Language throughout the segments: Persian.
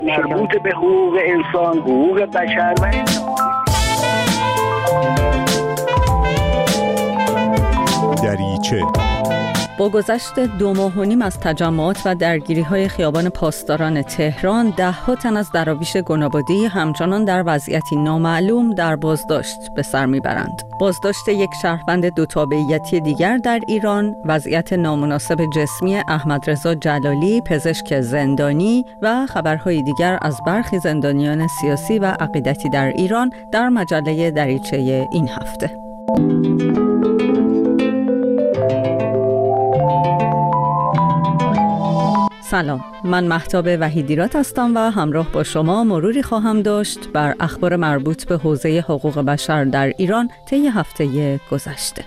مربوط به حقوق انسان، حقوق بشر و دریچه. با گذشت 2.5 ماه از تجمعات و درگیری‌های خیابان پاسداران تهران، ده‌ها تن از دراویش گنابادی همچنان در وضعیتی نامعلوم در بازداشت به سر میبرند. بازداشت یک شهروند دو تابعیتی دیگر در ایران، وضعیت نامناسب جسمی احمدرضا جلالی، پزشک زندانی و خبرهای دیگر از برخی زندانیان سیاسی و عقیدتی در ایران در مجله دریچه این هفته. سلام، من مهتاب وحیدیرات هستم و همراه با شما مروری خواهم داشت بر اخبار مربوط به حوزه حقوق بشر در ایران طی هفته گذشته.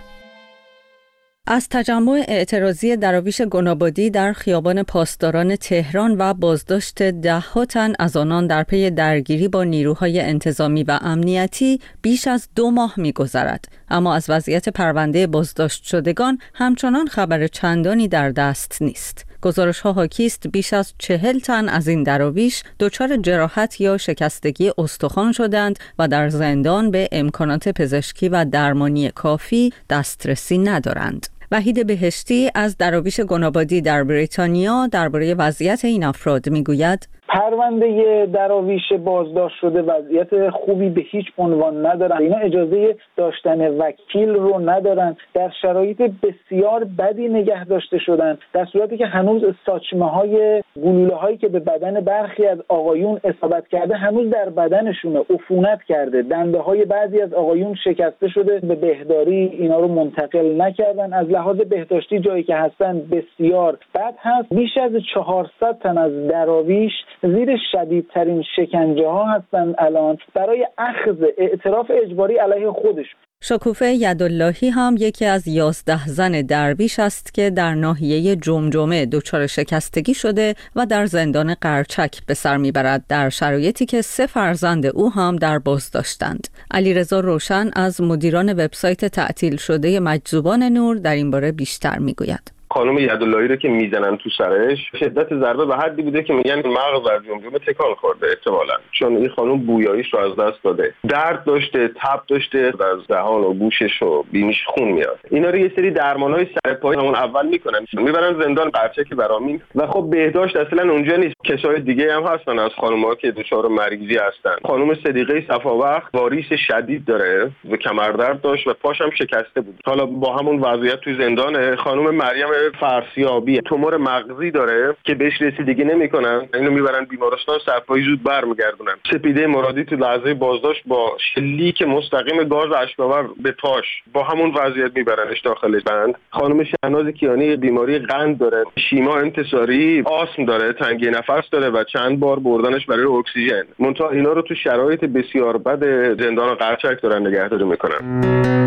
از تجمع اعتراضی دراویش گنابادی در خیابان پاسداران تهران و بازداشت 10 تن از آنان در پی درگیری با نیروهای انتظامی و امنیتی بیش از 2 ماه می‌گذرد، اما از وضعیت پرونده بازداشت شدگان همچنان خبر چندانی در دست نیست. گزارش‌ها حاکی است بیش از 40 تن از این دراویش دچار جراحت یا شکستگی استخوان شدند و در زندان به امکانات پزشکی و درمانی کافی دسترسی ندارند. وحید بهشتی از دراویش گنابادی در بریتانیا درباره وضعیت این افراد میگوید: پرونده دراویش بازداشت شده وضعیت خوبی به هیچ عنوان ندارن. اینا اجازه داشتن وکیل رو ندارن، در شرایط بسیار بدی نگه داشته شدن، در صورتی که هنوز ساچمه های گلوله هایی که به بدن برخی از آقایون اصابت کرده هنوز در بدنشونه، عفونت کرده، دنده های بعضی از آقایون شکسته شده، به بهداری اینا رو منتقل نکردن. از لحاظ بهداشتی جایی که هستن بسیار بد هست. بیش از 400 تن از دراویش زیر شدیدترین شکنجه ها هستند الان برای اخذ اعتراف اجباری علیه خودشون. شکوفه یداللهی هم یکی از 11 زن درویش است که در ناحیه جمجمه دچار شکستگی شده و در زندان قرچک به سر میبرد، در شرایطی که 3 فرزند او هم در بازداشتند. علیرضا روشن از مدیران وبسایت تعطیل شده مجذوبان نور در این باره بیشتر میگوید. خانم یداللهی رو که میزنن تو سرش، شدت ضربه به حدی بوده که میگن مغز در جمجمه تکان خورده احتمالاً، چون این خانم بویاییش رو از دست داده، درد داشته، تب داشته، از دهان و گوشش و بینیش خون میاد. اینا رو یه سری درمان‌های سرپایی همون اول میکنن، میبرن زندان قرچک برامین و خب بهداشت اصلا اونجا نیست. کسای دیگه هم هستن از خانم‌ها که دچار مریضی هستن. خانم صدیقه صفاوقت واریس شدید داره و کمردرد داشت و پاش هم شکسته بود. حالا با همون وضعیت تو زندانه. خانم مریم فرسیابی تومور مغزی داره که بهش رسیدگی نمی‌کنن، اینو میبرن بیمارستان سرپایی زود برمیگردونن. سپیده مرادی تو لحظه بازداشت با شلیک مستقیم گاز اشک‌آور به پاش با همون وضعیت میبرنش داخل بند. خانم شهناز کیانی بیماری قند داره، شیما انتصاری، آسم داره، تنگی نفس داره و چند بار بردنش برای اکسیژن. منتها اینا رو تو شرایط بسیار بد زندان قرچک دارن نگهداری میکنن.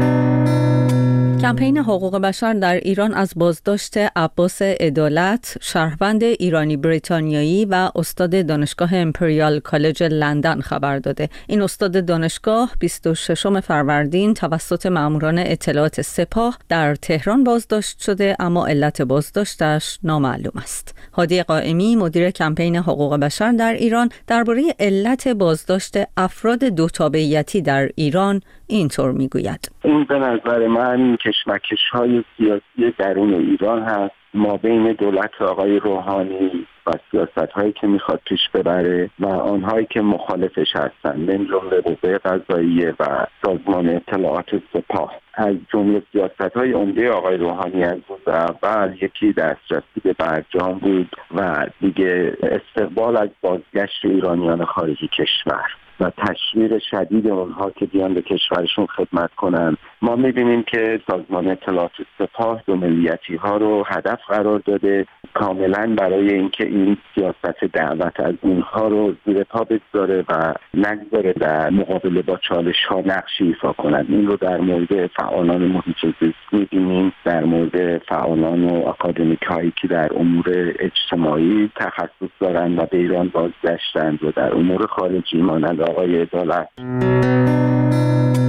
کمپین حقوق بشر در ایران از بازداشت عباس عدالت، شهروند ایرانی بریتانیایی و استاد دانشگاه امپریال کالج لندن خبر داده. این استاد دانشگاه 26 فروردین توسط ماموران اطلاعات سپاه در تهران بازداشت شده، اما علت بازداشتش نامعلوم است. هادی قائمی، مدیر کمپین حقوق بشر در ایران، درباره علت بازداشت افراد دو تابعیتی در ایران اینطور میگوید: این به نظر من کشمکش‌های سیاسی درون ایران هست، ما بین دولت آقای روحانی و سیاست‌هایی که میخواد پیش ببره و آنهایی که مخالفش هستند، من جمله قوه قضاییه و سازمان اطلاعات سپاه. از جمله سیاست‌های عمده آقای روحانی از روز اول یکی دسترسی به برجام بود و دیگه استقبال از بازگشت ایرانیان خارج کشور و تشویق شدید اونها که بیان به کشورشون خدمت کنن. ما می‌بینیم که سازمان اطلاعات سپاه دو ملیتی ها رو هدف قرار داده، کاملا برای اینکه این سیاست دعوت از اونها رو زیر پا بگذاره و نگذاره در مقابله با چالش ها نقشی ایفا کنند. این رو در مورد فعالان محیط زیست می‌بینیم، در مورد فعالان و آکادمیک هایی که در امور اجتماعی تخصص دارند و به ایران بازگشتند و در امور خارجی مانند آقای عدالت.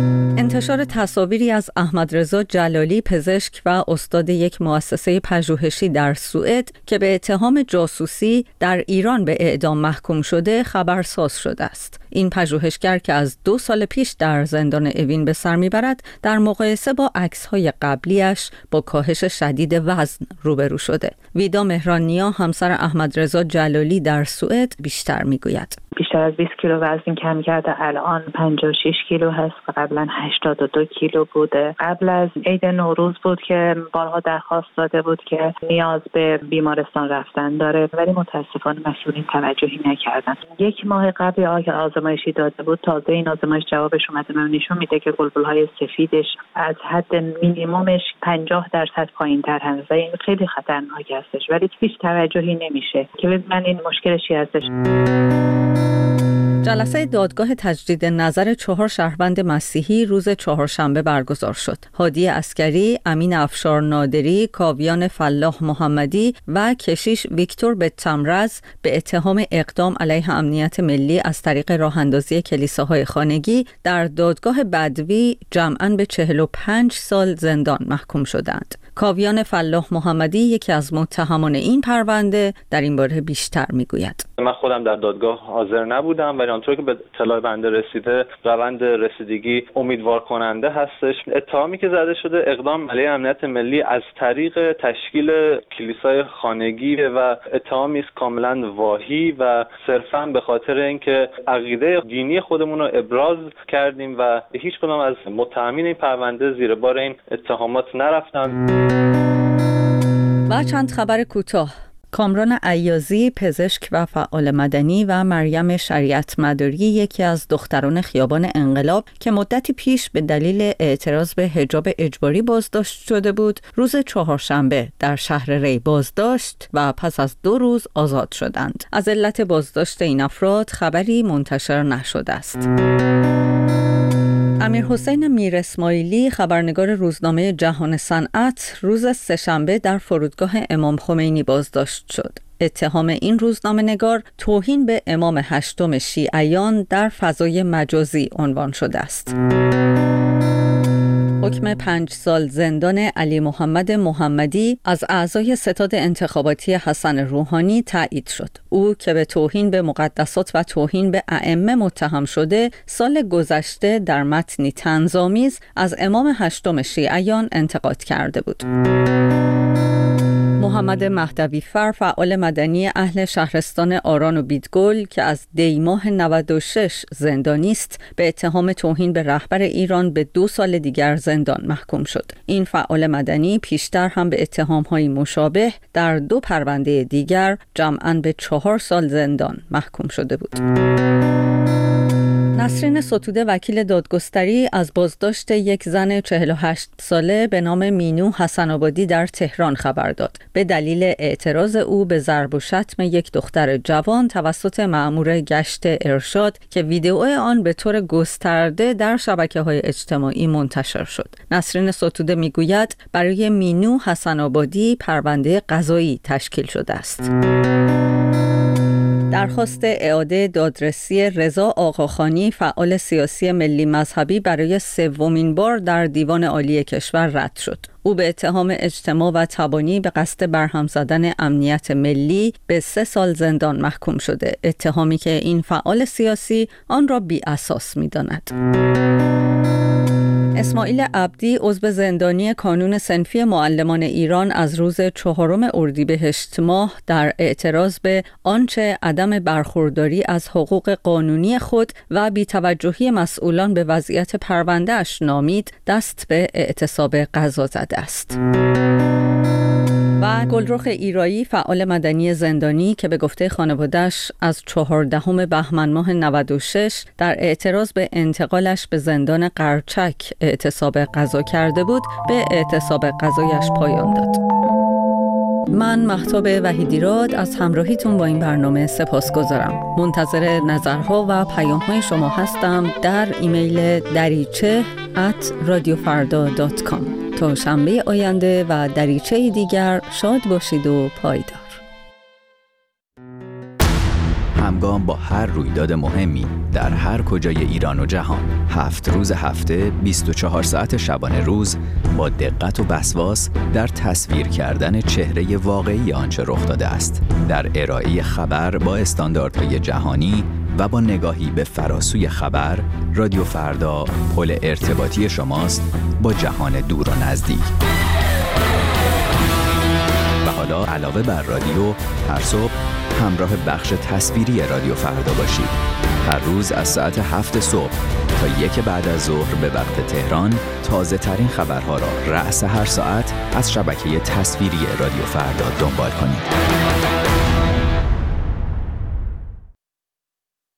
انتشار تصاویری از احمدرضا جلالی، پزشک و استاد یک مؤسسه پژوهشی در سوئد که به اتهام جاسوسی در ایران به اعدام محکوم شده خبرساز شده است. این پژوهشگر که از 2 سال پیش در زندان اوین به سر میبرد، در مقایسه با عکس‌های قبلیش با کاهش شدید وزن روبرو شده. ویدا مهرانیا، همسر احمدرضا جلالی در سوئد، بیشتر میگوید. بیشتر از 20 کیلو وزن کم کرده، الان 56 کیلو هست و قبلا 82 کیلو بوده. قبل از عید نوروز بود که بارها درخواست داده بود که نیاز به بیمارستان رفتن داره، ولی متاسفانه مسئولین توجهی نکردن. 1 ماه قبل آزمایشی داده بود، تازه این آزمایش جوابش اومده، من نشون میده که بلبل‌های سفیدش از حد مینیممش 50% پایین‌تر هست و این خیلی خطرناک هستش، ولی هیچ توجهی نمیشه که ببینن این مشکل چی هستش. جلسه دادگاه تجدید نظر 4 شهروند مسیحی روز چهارشنبه برگزار شد. هادی عسکری، امین افشار نادری، کاویان فلاح محمدی و کشیش ویکتور بتمرز به اتهام اقدام علیه امنیت ملی از طریق راه‌اندازی کلیساهای خانگی در دادگاه بدوی جمعاً به 45 سال زندان محکوم شدند. کاویان فلاح محمدی، یکی از متهمان این پرونده، در این باره بیشتر میگوید. من خودم در دادگاه حاضر نبودم، ولی آنطور که به اطلاع بنده رسیده روند رسیدگی امیدوار کننده هستش. اتهامی که زده شده اقدام علیه امنیت ملی از طریق تشکیل کلیسای خانگی و اتهامی است کاملا واهی و صرفاً به خاطر اینکه عقیده دینی خودمون رو ابراز کردیم و هیچ کدام از متهمین این پرونده زیر بار این اتهامات نرفتن. و چند خبر کوتاه. کامران عیازی، پزشک و فعال مدنی، و مریم شریعت مداری، یکی از دختران خیابان انقلاب که مدتی پیش به دلیل اعتراض به حجاب اجباری بازداشت شده بود، روز چهارشنبه در شهر ری بازداشت و پس از 2 روز آزاد شدند. از علت بازداشت این افراد خبری منتشر نشده است. امیرحسین میر اسماعیلی، خبرنگار روزنامه جهان صنعت، روز سه‌شنبه در فرودگاه امام خمینی بازداشت شد. اتهام این روزنامه‌نگار توهین به امام 8 شیعیان در فضای مجازی عنوان شده است. حکم 5 سال زندان علی محمد محمدی از اعضای ستاد انتخاباتی حسن روحانی تایید شد. او که به توهین به مقدسات و توهین به ائمه متهم شده، سال گذشته در متنی طنزآمیز از امام 8 شیعیان انتقاد کرده بود. محمد مهدوی فر، فعال مدنی اهل شهرستان آران و بیدگل که از دی‌ماه 96 زندانی است، به اتهام توهین به رهبر ایران به 2 سال دیگر زندان محکوم شد. این فعال مدنی پیشتر هم به اتهام‌های مشابه در 2 پرونده دیگر جمعاً به 4 سال زندان محکوم شده بود. نسرین ستوده، وکیل دادگستری، از بازداشت یک زن 48 ساله به نام مینو حسن آبادی در تهران خبر داد. به دلیل اعتراض او به ضرب و شتم یک دختر جوان توسط مأمور گشت ارشاد که ویدئو آن به طور گسترده در شبکه‌های اجتماعی منتشر شد. نسرین ستوده میگوید برای مینو حسن آبادی پرونده قضایی تشکیل شده است. درخواست اعاده دادرسی رضا آقاخانی، فعال سیاسی ملی مذهبی، برای 3مین بار در دیوان عالی کشور رد شد. او به اتهام اجتماع و تبانی به قصد برهم زدن امنیت ملی به 3 سال زندان محکوم شده، اتهامی که این فعال سیاسی آن را بی اساس می‌داند. اسماعیل عبدی، عضو زندانی کانون صنفی معلمان ایران، از روز 4 اردیبهشت ماه در اعتراض به آنچه عدم برخورداری از حقوق قانونی خود و بی‌توجهی مسئولان به وضعیت پرونده‌اش نامید، دست به اعتصاب قضا زده است. و گلرخ ایرایی، فعال مدنی زندانی که به گفته خانواده‌اش از 14 بهمن ماه 96 در اعتراض به انتقالش به زندان قرچک اعتصاب قضا کرده بود، به اعتصاب قضایش پایان داد. من مهتاب وحیدیراد از همراهیتون با این برنامه سپاسگزارم. منتظر نظرها و پیام‌های شما هستم در ایمیل dariche@radiofarda.com. تا شنبه آینده و دریچه دیگر شاد باشید و پایدار. آگاه با هر رویداد مهمی در هر کجای ایران و جهان. 7 روز هفته، 24 ساعت شبانه روز با دقت و وسواس در تصویر کردن چهره واقعی آنچه رخ داده است. در ارائه خبر با استانداردهای جهانی و با نگاهی به فراسوی خبر، رادیو فردا پل ارتباطی شماست با جهان دور و نزدیک. و حالا علاوه بر رادیو، هر صبح همراه بخش تصویری رادیو فردا باشید. هر روز از ساعت 7 صبح تا 1 بعد از ظهر به وقت تهران تازه ترین خبرها را رأس هر ساعت از شبکه تصویری رادیو فردا دنبال کنید.